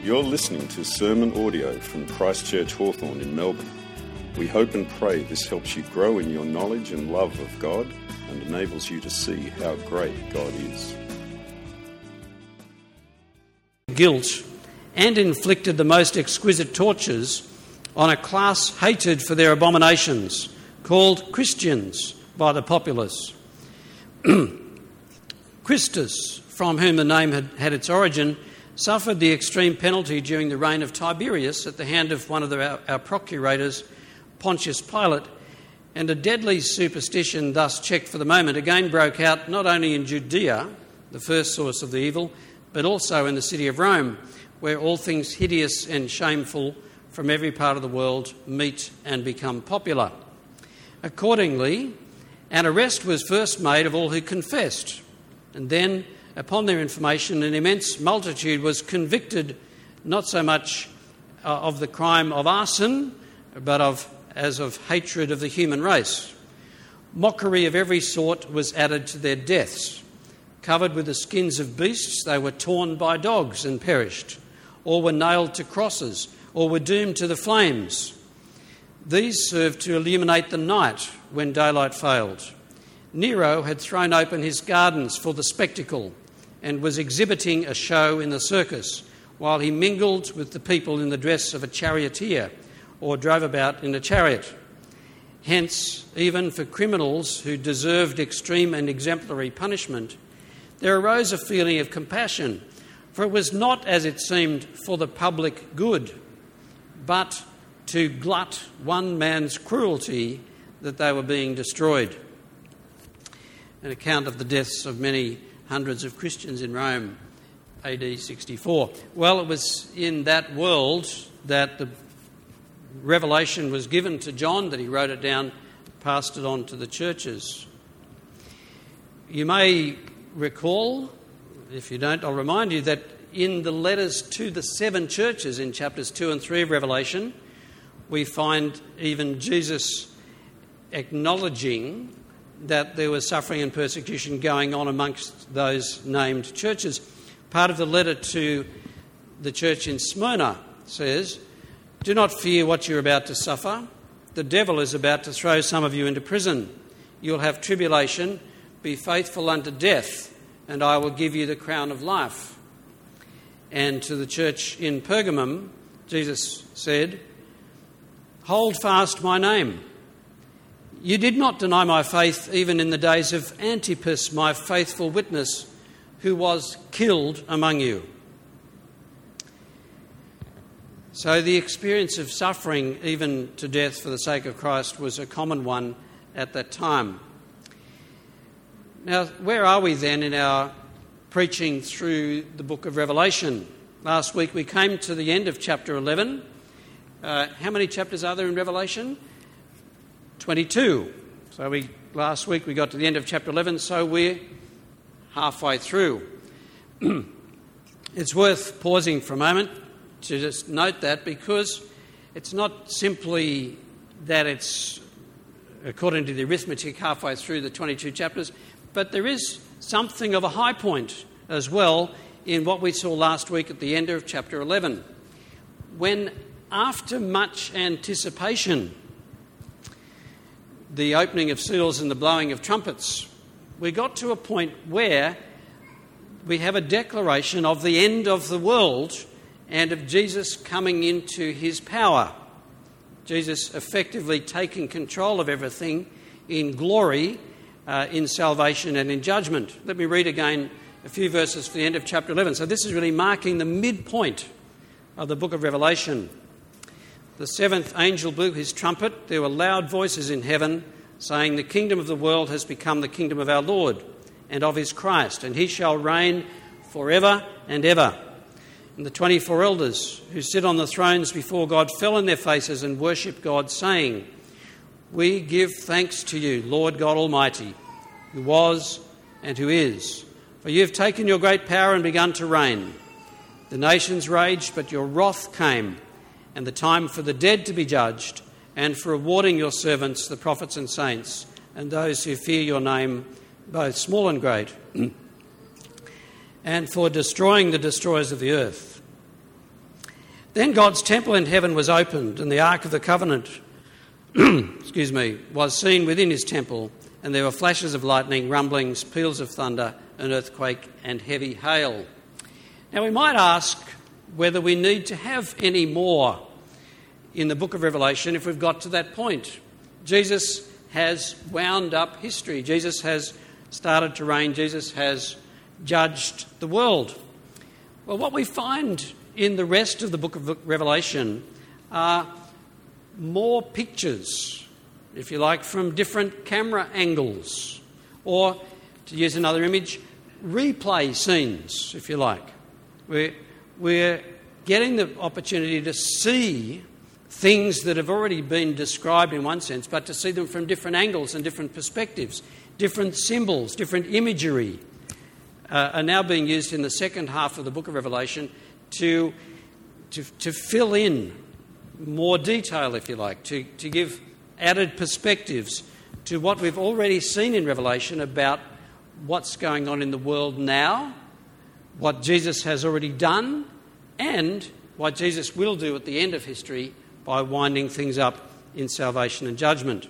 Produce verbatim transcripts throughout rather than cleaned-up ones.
You're listening to sermon audio from Christchurch Hawthorn in Melbourne. We hope and pray this helps you grow in your knowledge and love of God and enables you to see how great God is. Guilt and inflicted the most exquisite tortures on a class hated for their abominations, called Christians by the populace. Christus, from whom the name had, had its origin, suffered the extreme penalty during the reign of Tiberius at the hand of one of the, our, our procurators, Pontius Pilate, and a deadly superstition, thus checked for the moment, again broke out not only in Judea, the first source of the evil, but also in the city of Rome, where all things hideous and shameful from every part of the world meet and become popular. Accordingly, an arrest was first made of all who confessed, and then, upon their information, an immense multitude was convicted not so much uh, of the crime of arson, but of as of hatred of the human race. Mockery of every sort was added to their deaths. Covered with the skins of beasts, they were torn by dogs and perished, or were nailed to crosses, or were doomed to the flames. These served to illuminate the night when daylight failed. Nero had thrown open his gardens for the spectacle and was exhibiting a show in the circus while he mingled with the people in the dress of a charioteer or drove about in a chariot. Hence, even for criminals who deserved extreme and exemplary punishment, there arose a feeling of compassion, for it was not, as it seemed, for the public good, but to glut one man's cruelty that they were being destroyed. An account of the deaths of many hundreds of Christians in Rome, A D sixty-four. Well, it was in that world that the revelation was given to John, that he wrote it down, passed it on to the churches. You may recall, if you don't, I'll remind you that in the letters to the seven churches in chapters two and three of Revelation, we find even Jesus acknowledging that there was suffering and persecution going on amongst those named churches. Part of the letter to the church in Smyrna says, "Do not fear what you're about to suffer. The devil is about to throw some of you into prison. You'll have tribulation. Be faithful unto death, and I will give you the crown of life." And to the church in Pergamum, Jesus said, "Hold fast my name. You did not deny my faith even in the days of Antipas, my faithful witness, who was killed among you." So the experience of suffering, even to death for the sake of Christ, was a common one at that time. Now, where are we then in our preaching through the book of Revelation? Last week we came to the end of chapter eleven. Uh, how many chapters are there in Revelation? twenty-two. So we last week we got to the end of chapter eleven, so we're halfway through. It's worth pausing for a moment to just note that, because it's not simply that it's, according to the arithmetic, halfway through the twenty-two chapters, but there is something of a high point as well in what we saw last week at the end of chapter eleven, when, after much anticipation, the opening of seals and the blowing of trumpets, we got to a point where we have a declaration of the end of the world and of Jesus coming into his power. Jesus effectively taking control of everything in glory, uh, in salvation and in judgment. Let me read again a few verses for the end of chapter eleven. So this is really marking the midpoint of the book of Revelation. "The seventh angel blew his trumpet. There were loud voices in heaven, saying, 'The kingdom of the world has become the kingdom of our Lord and of his Christ, and he shall reign forever and ever.' And the twenty-four elders who sit on the thrones before God fell on their faces and worshipped God, saying, 'We give thanks to you, Lord God Almighty, who was and who is. For you have taken your great power and begun to reign. The nations raged, but your wrath came, and the time for the dead to be judged, and for rewarding your servants, the prophets and saints, and those who fear your name, both small and great, and for destroying the destroyers of the earth. Then God's temple in heaven was opened, and the Ark of the Covenant excuse me, was seen within his temple, and there were flashes of lightning, rumblings, peals of thunder, an earthquake, and heavy hail. Now we might ask whether we need to have any more in the book of Revelation if we've got to that point. Jesus has wound up history. Jesus has started to reign. Jesus has judged the world. Well, what we find in the rest of the book of Revelation are more pictures, if you like, from different camera angles, or, to use another image, replay scenes, if you like. We're, we're getting the opportunity to see things that have already been described in one sense, but to see them from different angles and different perspectives. Different symbols, different imagery uh, are now being used in the second half of the book of Revelation to, to, to fill in more detail, if you like, to, to give added perspectives to what we've already seen in Revelation about what's going on in the world now, what Jesus has already done, and what Jesus will do at the end of history by winding things up in salvation and judgment.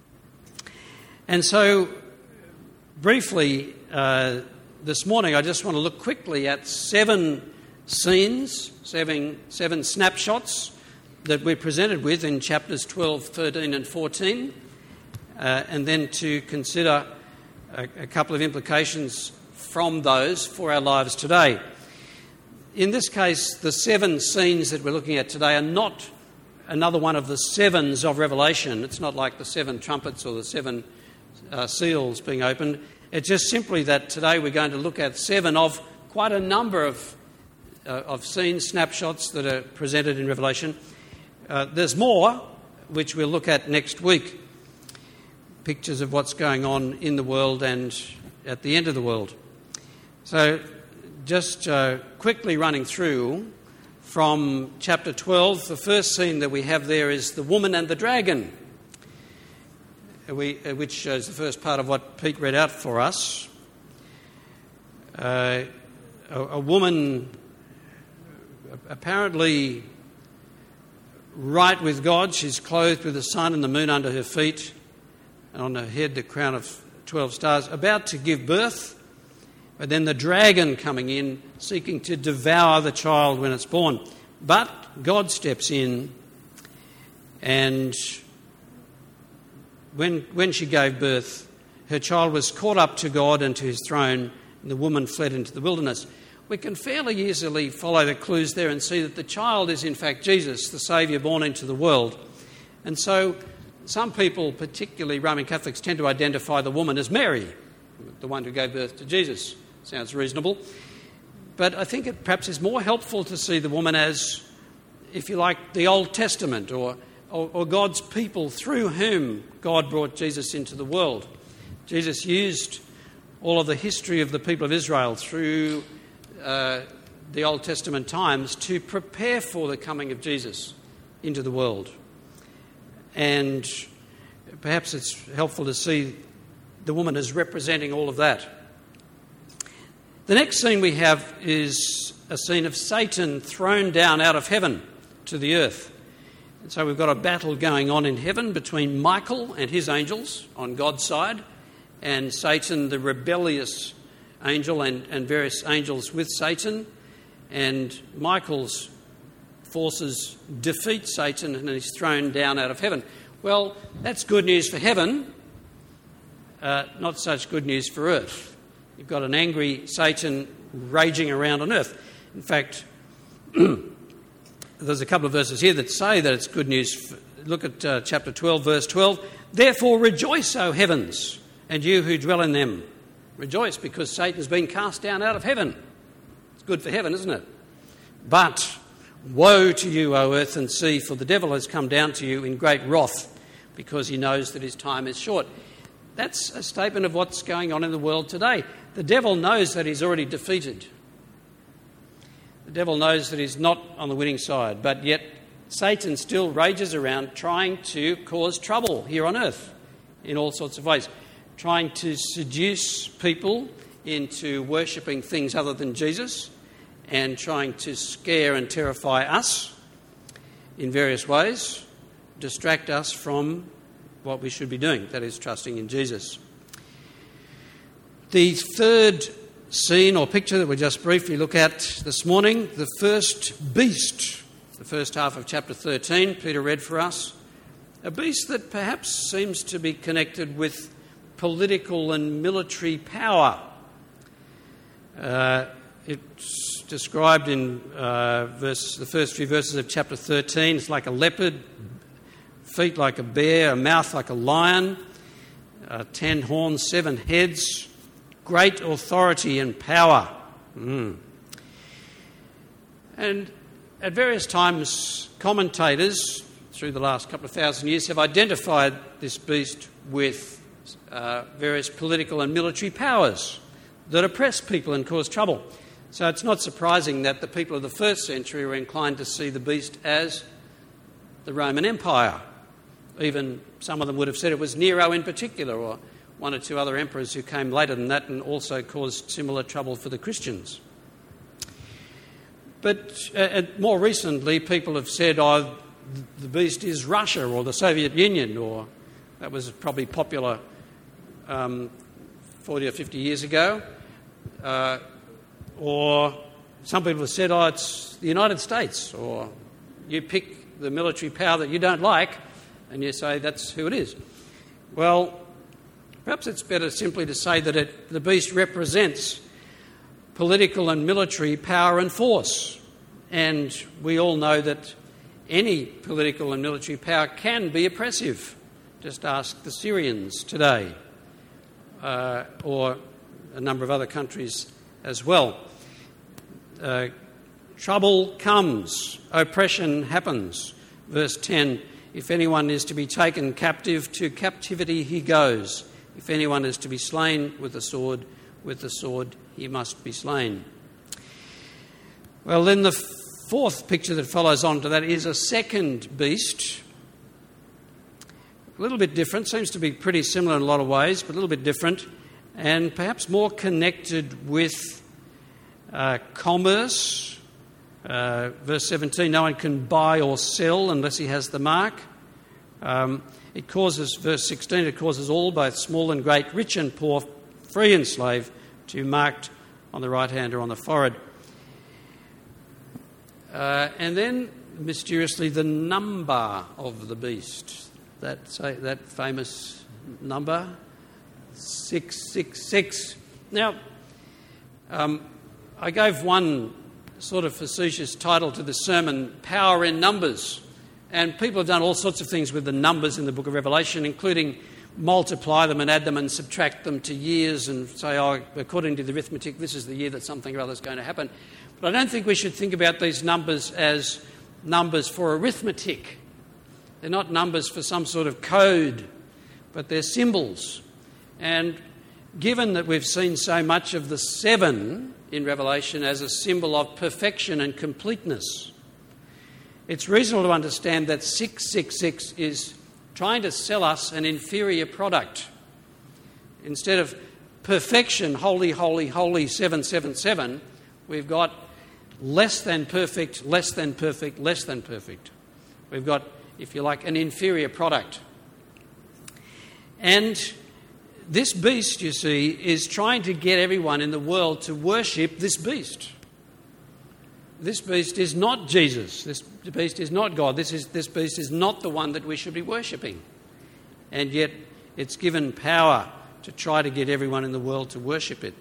And so, briefly, uh, this morning I just want to look quickly at seven scenes, seven, seven snapshots that we're presented with in chapters twelve, thirteen and fourteen, uh, and then to consider a, a couple of implications from those for our lives today. In this case, the seven scenes that we're looking at today are not another one of the sevens of Revelation. It's not like the seven trumpets or the seven uh, seals being opened. It's just simply that today we're going to look at seven of quite a number of, uh, of scenes, snapshots that are presented in Revelation. Uh, there's more, which we'll look at next week. Pictures of what's going on in the world and at the end of the world. So just uh, quickly running through from chapter twelve, the first scene that we have there is the woman and the dragon, we, uh, which is the first part of what Pete read out for us. Uh, a, a woman apparently right with God. She's clothed with the sun and the moon under her feet, and on her head the crown of twelve stars, about to give birth. But then the dragon coming in, seeking to devour the child when it's born. But God steps in, and when, when she gave birth, her child was caught up to God and to his throne, and the woman fled into the wilderness. We can fairly easily follow the clues there and see that the child is in fact Jesus, the Saviour born into the world. And so some people, particularly Roman Catholics, tend to identify the woman as Mary, the one who gave birth to Jesus. Sounds reasonable. But I think it perhaps is more helpful to see the woman as, if you like, the Old Testament, or, or, or God's people through whom God brought Jesus into the world. Jesus used all of the history of the people of Israel through uh, the Old Testament times to prepare for the coming of Jesus into the world. And perhaps it's helpful to see the woman as representing all of that. The next scene we have is a scene of Satan thrown down out of heaven to the earth. And so we've got a battle going on in heaven between Michael and his angels on God's side, and Satan, the rebellious angel, and, and various angels with Satan. And Michael's forces defeat Satan and he's thrown down out of heaven. Well, that's good news for heaven, uh, not such good news for earth. You've got an angry Satan raging around on earth. In fact, there's a couple of verses here that say that it's good news. For, look at uh, chapter twelve, verse twelve. Therefore rejoice, O heavens, and you who dwell in them. Rejoice, because Satan's been cast down out of heaven. It's good for heaven, isn't it? But woe to you, O earth and sea, for the devil has come down to you in great wrath, because he knows that his time is short. That's a statement of what's going on in the world today. The devil knows that he's already defeated. The devil knows that he's not on the winning side, but yet Satan still rages around trying to cause trouble here on earth in all sorts of ways, trying to seduce people into worshipping things other than Jesus, and trying to scare and terrify us in various ways, distract us from what we should be doing, that is, trusting in Jesus. The third scene or picture that we'll just briefly look at this morning, the first beast, the first half of chapter thirteen, Peter read for us, a beast that perhaps seems to be connected with political and military power. Uh, it's described in uh, verse, the first few verses of chapter thirteen. It's like a leopard, feet like a bear, a mouth like a lion, uh, ten horns, seven heads, great authority and power. Mm. And at various times, commentators through the last couple of thousand years have identified this beast with uh, various political and military powers that oppress people and cause trouble. So it's not surprising that the people of the first century were inclined to see the beast as the Roman Empire. Even some of them would have said it was Nero in particular, or one or two other emperors who came later than that and also caused similar trouble for the Christians. But uh, more recently, people have said, oh, the beast is Russia or the Soviet Union, or that was probably popular um, forty or fifty years ago. Uh, or some people have said, oh, it's the United States, or you pick the military power that you don't like and you say that's who it is. Well, perhaps it's better simply to say that it, the beast represents political and military power and force. And we all know that any political and military power can be oppressive. Just ask the Syrians today, uh, or a number of other countries as well. Uh, trouble comes, oppression happens. Verse ten, if anyone is to be taken captive, to captivity he goes. If anyone is to be slain with the sword, with the sword he must be slain. Well, then the fourth picture that follows on to that is a second beast. A little bit different, seems to be pretty similar in a lot of ways, but a little bit different, and perhaps more connected with uh, commerce. Uh, verse seventeen, no one can buy or sell unless he has the mark. Um, it causes, verse sixteen, it causes all, both small and great, rich and poor, free and slave, to be marked on the right hand or on the forehead. Uh, and then, mysteriously, the number of the beast. That, say, that famous number, six six six. Now, um, I gave one sort of facetious title to the sermon, Power in Numbers. And people have done all sorts of things with the numbers in the book of Revelation, including multiply them and add them and subtract them to years and say, oh, according to the arithmetic, this is the year that something or other is going to happen. But I don't think we should think about these numbers as numbers for arithmetic. They're not numbers for some sort of code, but they're symbols. And given that we've seen so much of the seven in Revelation as a symbol of perfection and completeness, it's reasonable to understand that six six six is trying to sell us an inferior product. Instead of perfection, holy, holy, holy, seven seven seven, we've got less than perfect, less than perfect, less than perfect. We've got, if you like, an inferior product. And this beast, you see, is trying to get everyone in the world to worship this beast. This beast is not Jesus. This beast is not God. This is this beast is not the one that we should be worshipping. And yet it's given power to try to get everyone in the world to worship it.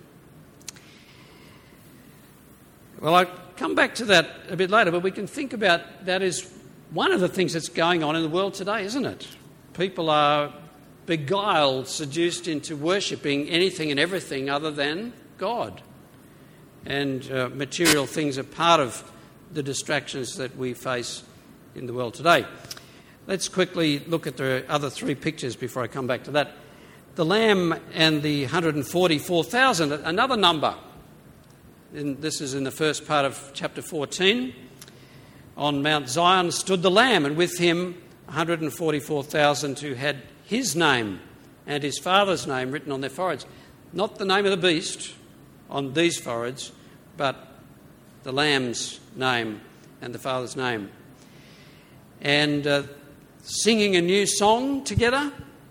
Well, I'll come back to that a bit later, but we can think about that as one of the things that's going on in the world today, isn't it? People are beguiled, seduced into worshipping anything and everything other than God. And uh, material things are part of the distractions that we face in the world today. Let's quickly look at the other three pictures before I come back to that. The Lamb and the one hundred forty-four thousand, another number. And this is in the first part of chapter fourteen. On Mount Zion stood the Lamb, and with him one hundred forty-four thousand who had his name and his father's name written on their foreheads. Not the name of the beast on these foreheads, but the Lamb's name and the Father's name. and uh, singing a new song together.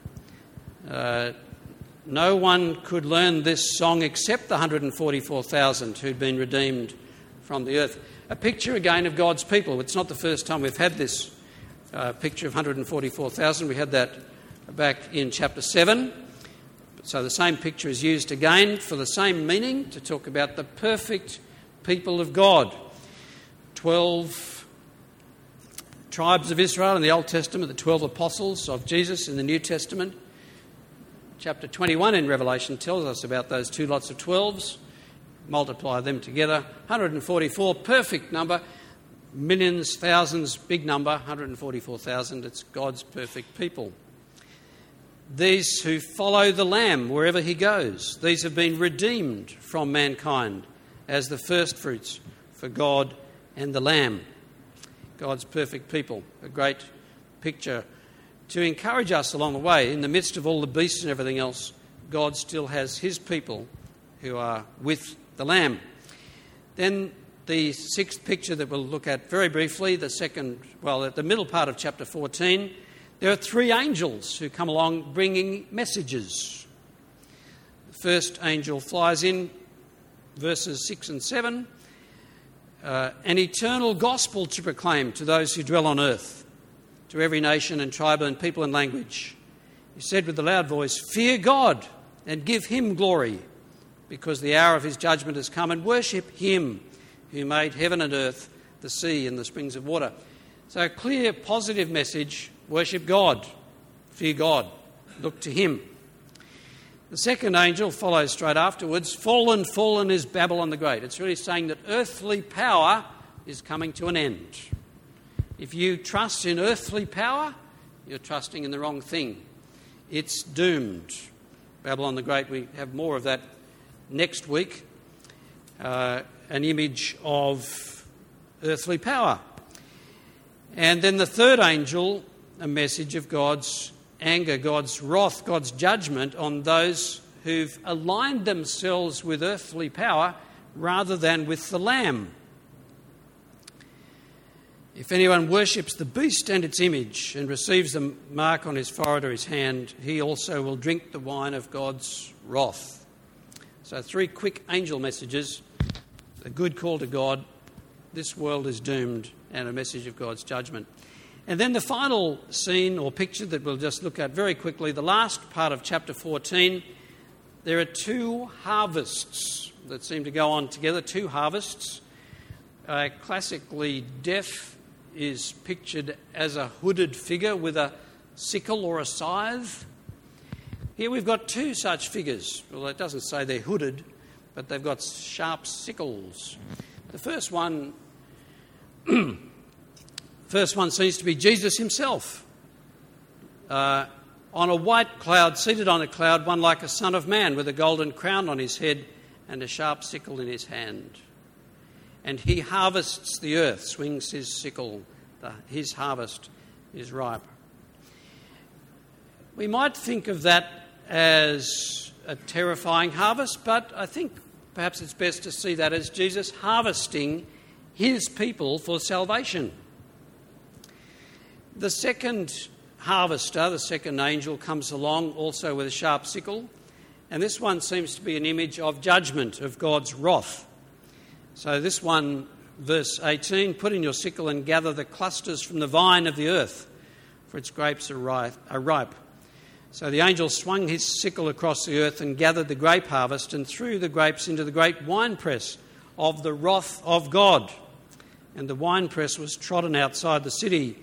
Uh, no one could learn this song except the one hundred forty-four thousand who'd been redeemed from the earth. A picture again of God's people. It's not the first time we've had this uh, picture of one hundred forty-four thousand. We had that back in chapter seven. So the same picture is used again for the same meaning, to talk about the perfect people of God. Twelve tribes of Israel in the Old Testament, the twelve apostles of Jesus in the New Testament. Chapter twenty-one in Revelation tells us about those two lots of twelves. Multiply them together. one hundred forty-four, perfect number. Millions, thousands, big number. one hundred forty-four thousand, it's God's perfect people. These who follow the Lamb wherever he goes. These have been redeemed from mankind as the first fruits for God and the Lamb. God's perfect people. A great picture to encourage us along the way. In the midst of all the beasts and everything else, God still has his people who are with the Lamb. Then the sixth picture that we'll look at very briefly, the second, well, at the middle part of chapter fourteen, there are three angels who come along bringing messages. The first angel flies in, verses six and seven, uh, an eternal gospel to proclaim to those who dwell on earth, to every nation and tribe and people and language. He said with a loud voice, "Fear God and give him glory, because the hour of his judgment has come, and worship him who made heaven and earth, the sea and the springs of water." So a clear, positive message: worship God, fear God, look to him. The second angel follows straight afterwards. Fallen, fallen is Babylon the Great. It's really saying that earthly power is coming to an end. If you trust in earthly power, you're trusting in the wrong thing. It's doomed. Babylon the Great, we have more of that next week. Uh, an image of earthly power. And then the third angel, a message of God's anger, God's wrath, God's judgment on those who've aligned themselves with earthly power rather than with the Lamb. If anyone worships the beast and its image and receives the mark on his forehead or his hand, he also will drink the wine of God's wrath. So three quick angel messages: a good call to God, this world is doomed, and a message of God's judgment. And then the final scene or picture that we'll just look at very quickly, the last part of chapter fourteen, there are two harvests that seem to go on together, two harvests. Uh, classically, death is pictured as a hooded figure with a sickle or a scythe. Here we've got two such figures. Well, it doesn't say they're hooded, but they've got sharp sickles. The first one, first one seems to be Jesus himself. Uh, on a white cloud, seated on a cloud, one like a son of man, with a golden crown on his head and a sharp sickle in his hand. And he harvests the earth, swings his sickle. The, his harvest is ripe. We might think of that as a terrifying harvest, but I think perhaps it's best to see that as Jesus harvesting his people for salvation. The second harvester, the second angel, comes along also with a sharp sickle, and this one seems to be an image of judgment, of God's wrath. So this one, verse eighteen, "Put in your sickle and gather the clusters from the vine of the earth, for its grapes are ripe." So the angel swung his sickle across the earth and gathered the grape harvest and threw the grapes into the great winepress of the wrath of God. And the winepress was trodden outside the city,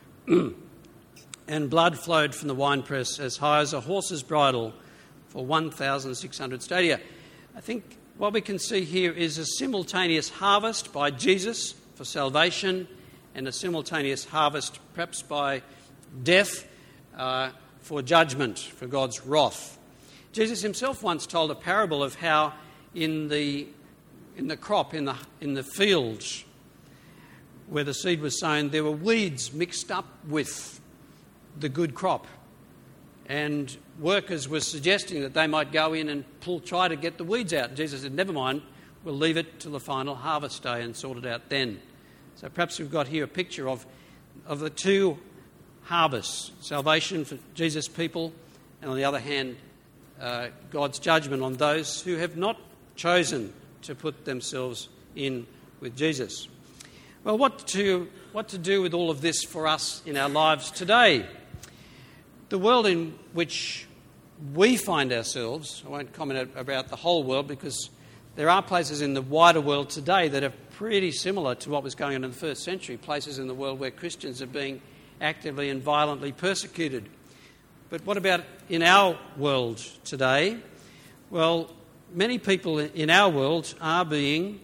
and blood flowed from the winepress as high as a horse's bridle for one thousand six hundred stadia. I think what we can see here is a simultaneous harvest by Jesus for salvation and a simultaneous harvest perhaps by death uh, for judgment, for God's wrath. Jesus himself once told a parable of how in the in the crop, in the in the fields where the seed was sown, there were weeds mixed up with the good crop. And workers were suggesting that they might go in and pull, try to get the weeds out. Jesus said, never mind, we'll leave it till the final harvest day and sort it out then. So perhaps we've got here a picture of of the two harvests, salvation for Jesus' people, and on the other hand, uh, God's judgment on those who have not chosen to put themselves in with Jesus. Well, what to, what to do with all of this for us in our lives today? The world in which we find ourselves, I won't comment about the whole world because there are places in the wider world today that are pretty similar to what was going on in the first century, places in the world where Christians are being actively and violently persecuted. But what about in our world today? Well, many people in our world are being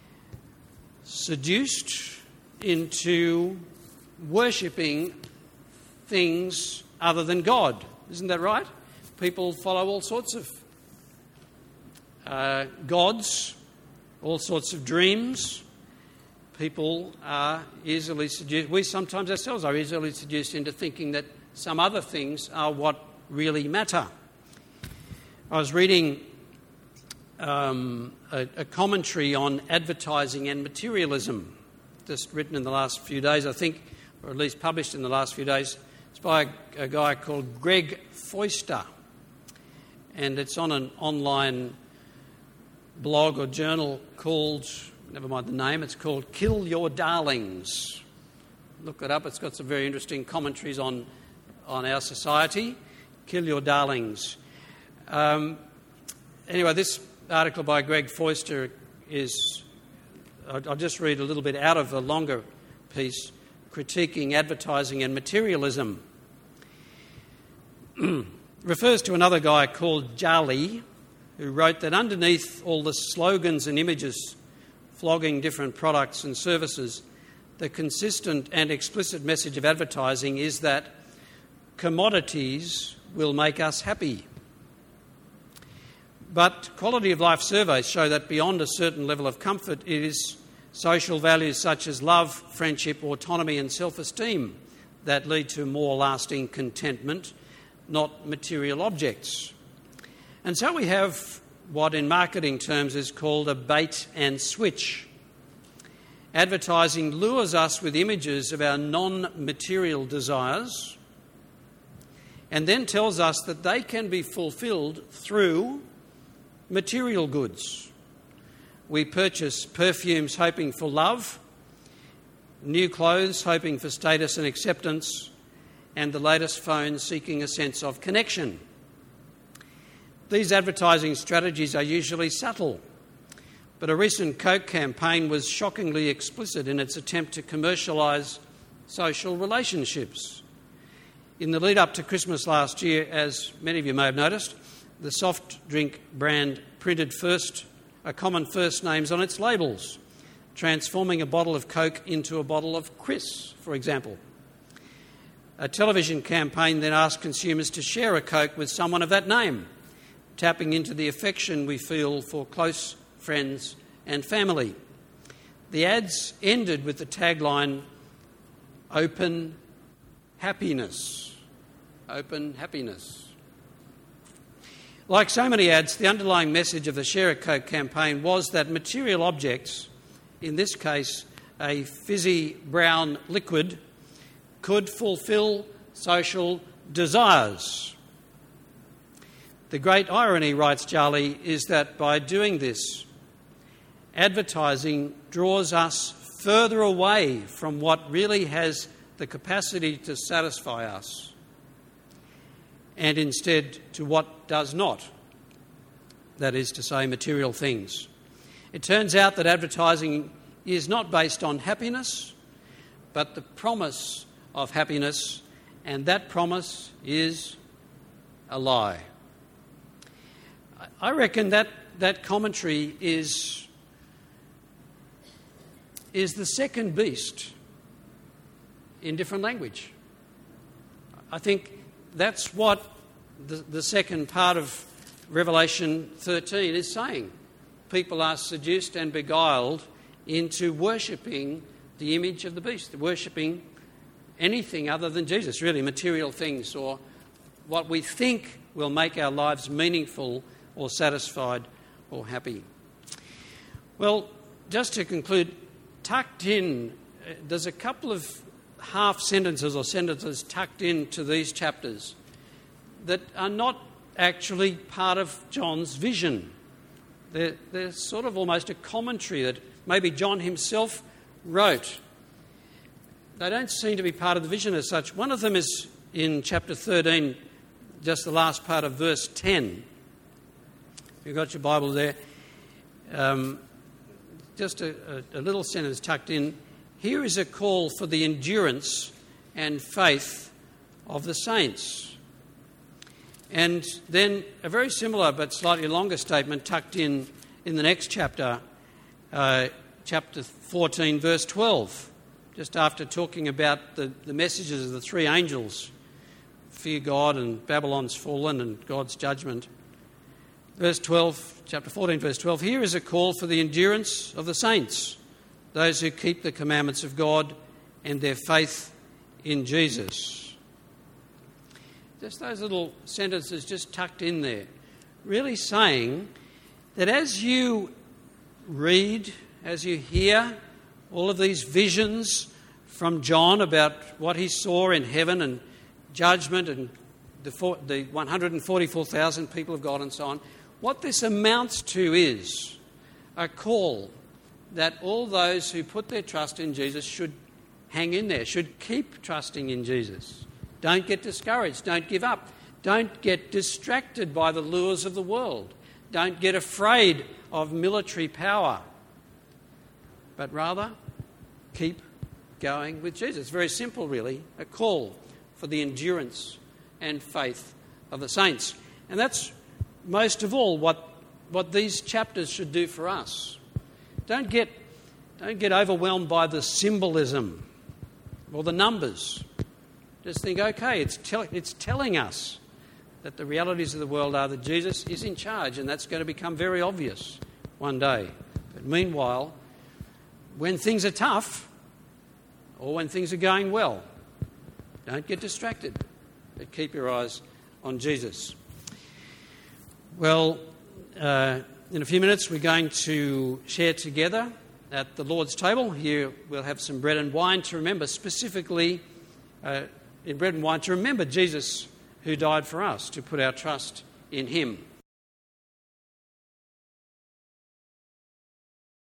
seduced into worshipping things other than God. Isn't that right? People follow all sorts of uh, gods, all sorts of dreams. People are easily seduced. We sometimes ourselves are easily seduced into thinking that some other things are what really matter. I was reading um, a, a commentary on advertising and materialism, just written in the last few days, I think, or at least published in the last few days. It's by a, a guy called Greg Foister, and it's on an online blog or journal called, never mind the name, it's called Kill Your Darlings. Look it up, it's got some very interesting commentaries on, on our society. Kill Your Darlings. Um, anyway, this article by Greg Foister is, I'll just read a little bit out of a longer piece, critiquing advertising and materialism. Refers to another guy called Jali, who wrote that underneath all the slogans and images flogging different products and services, the consistent and explicit message of advertising is that commodities will make us happy. But quality of life surveys show that beyond a certain level of comfort, it is social values such as love, friendship, autonomy and self-esteem that lead to more lasting contentment, not material objects. And so we have what in marketing terms is called a bait and switch. Advertising lures us with images of our non-material desires and then tells us that they can be fulfilled through material goods. We purchase perfumes hoping for love, new clothes hoping for status and acceptance, and the latest phone seeking a sense of connection. These advertising strategies are usually subtle, but a recent Coke campaign was shockingly explicit in its attempt to commercialise social relationships. In the lead up to Christmas last year, as many of you may have noticed, the soft drink brand printed first a common first names on its labels, transforming a bottle of Coke into a bottle of Chris, for example. A television campaign then asked consumers to share a Coke with someone of that name, tapping into the affection we feel for close friends and family. The ads ended with the tagline, "Open happiness." Open happiness. Like so many ads, the underlying message of the Share a Coke campaign was that material objects, in this case a fizzy brown liquid, could fulfil social desires. The great irony, writes Jali, is that by doing this, advertising draws us further away from what really has the capacity to satisfy us, and instead to what does not, that is to say, material things. It turns out that advertising is not based on happiness, but the promise of happiness, and that promise is a lie. I reckon that that commentary is, is the second beast in different language. I think that's what the, the second part of Revelation thirteen is saying. People are seduced and beguiled into worshipping the image of the beast, worshipping anything other than Jesus, really material things, or what we think will make our lives meaningful or satisfied or happy. Well, just to conclude, tucked in, there's a couple of half sentences or sentences tucked into these chapters that are not actually part of John's vision. They're, they're sort of almost a commentary that maybe John himself wrote. They don't seem to be part of the vision as such. One of them is in chapter thirteen, just the last part of verse ten. You've got your Bible there. Um, just a, a, a little sentence tucked in. Here is a call for the endurance and faith of the saints. And then a very similar but slightly longer statement tucked in in the next chapter, uh, chapter fourteen, verse twelve, just after talking about the, the messages of the three angels, fear God and Babylon's fallen and God's judgment. Verse twelve, chapter fourteen, verse twelve, here is a call for the endurance of the saints, those who keep the commandments of God and their faith in Jesus. Just those little sentences just tucked in there, really saying that as you read, as you hear all of these visions from John about what he saw in heaven and judgment and the, four, the one hundred forty-four thousand people of God and so on, what this amounts to is a call that all those who put their trust in Jesus should hang in there, should keep trusting in Jesus. Don't get discouraged. Don't give up. Don't get distracted by the lures of the world. Don't get afraid of military power. But rather, keep going with Jesus. Very simple, really. A call for the endurance and faith of the saints. And that's most of all what, what these chapters should do for us. Don't get, don't get overwhelmed by the symbolism or the numbers. Just think, okay, it's, tell, it's telling us that the realities of the world are that Jesus is in charge, and that's going to become very obvious one day. But meanwhile, when things are tough, or when things are going well, don't get distracted, but keep your eyes on Jesus. Well, uh, in a few minutes we're going to share together at the Lord's table. Here we'll have some bread and wine to remember, specifically uh, in bread and wine to remember Jesus who died for us, to put our trust in him.